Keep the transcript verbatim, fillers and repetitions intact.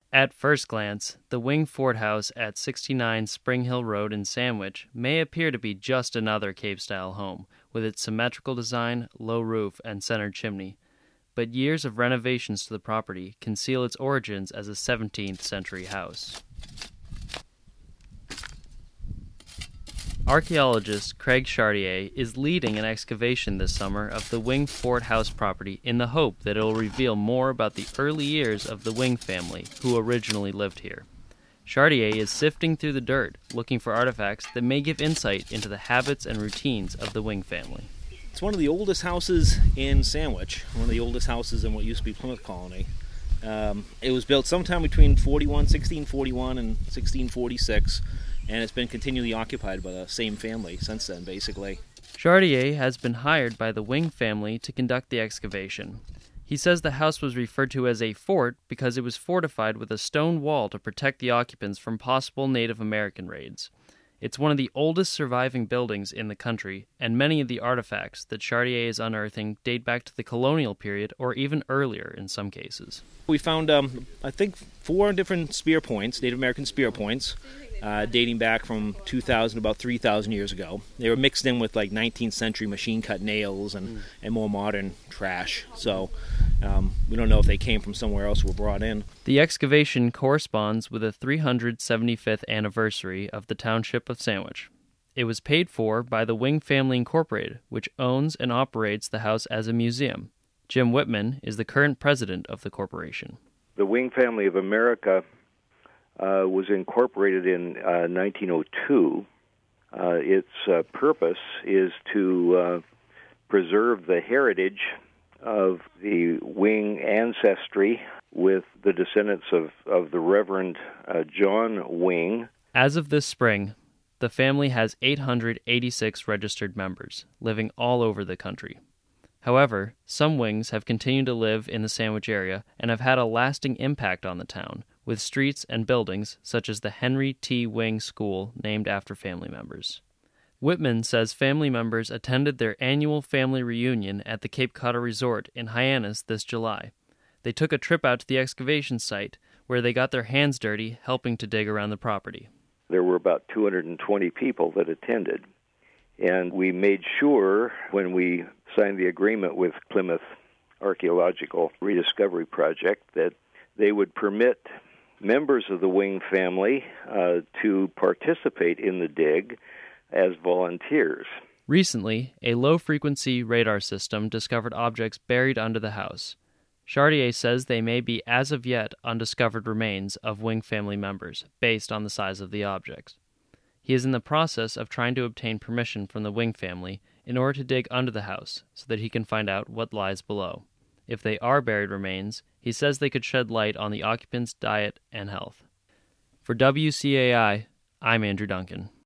At first glance, the Wing Fort House at sixty-nine Spring Hill Road in Sandwich may appear to be just another Cape-style home, with its symmetrical design, low roof, and centered chimney. But years of renovations to the property conceal its origins as a seventeenth century house. Archaeologist Craig Chartier is leading an excavation this summer of the Wing Fort House property in the hope that it will reveal more about the early years of the Wing family who originally lived here. Chartier is sifting through the dirt, looking for artifacts that may give insight into the habits and routines of the Wing family. It's one of the oldest houses in Sandwich, one of the oldest houses in what used to be Plymouth Colony. Um, it was built sometime between forty-one, sixteen forty-one and sixteen forty-six, and it's been continually occupied by the same family since then, basically. Chartier has been hired by the Wing family to conduct the excavation. He says the house was referred to as a fort because it was fortified with a stone wall to protect the occupants from possible Native American raids. It's one of the oldest surviving buildings in the country, and many of the artifacts that Chartier is unearthing date back to the colonial period or even earlier in some cases. We found, um, I think, four different spear points, Native American spear points, uh, dating back from two thousand, about three thousand years ago. They were mixed in with like nineteenth century machine-cut nails and, mm. and more modern trash. So um, we don't know if they came from somewhere else or were brought in. The excavation corresponds with the three hundred seventy-fifth anniversary of the township of Sandwich. It was paid for by the Wing Family Incorporated, which owns and operates the house as a museum. Jim Whitman is the current president of the corporation. The Wing Family of America uh, was incorporated in uh, nineteen oh two. Uh, its uh, purpose is to uh, preserve the heritage of the Wing ancestry with the descendants of, of the Reverend uh, John Wing. As of this spring, the family has eight hundred eighty-six registered members, living all over the country. However, some Wings have continued to live in the Sandwich area and have had a lasting impact on the town, with streets and buildings such as the Henry T. Wing School named after family members. Whitman says family members attended their annual family reunion at the Cape Cod Resort in Hyannis this July. They took a trip out to the excavation site, where they got their hands dirty helping to dig around the property. There were about two hundred twenty people that attended, and we made sure when we signed the agreement with Plymouth Archaeological Rediscovery Project that they would permit members of the Wing family uh, to participate in the dig as volunteers. Recently, a low-frequency radar system discovered objects buried under the house. Chartier says they may be as of yet undiscovered remains of Wing family members, based on the size of the objects. He is in the process of trying to obtain permission from the Wing family in order to dig under the house so that he can find out what lies below. If they are buried remains, he says they could shed light on the occupants' diet and health. For W C A I, I'm Andrew Duncan.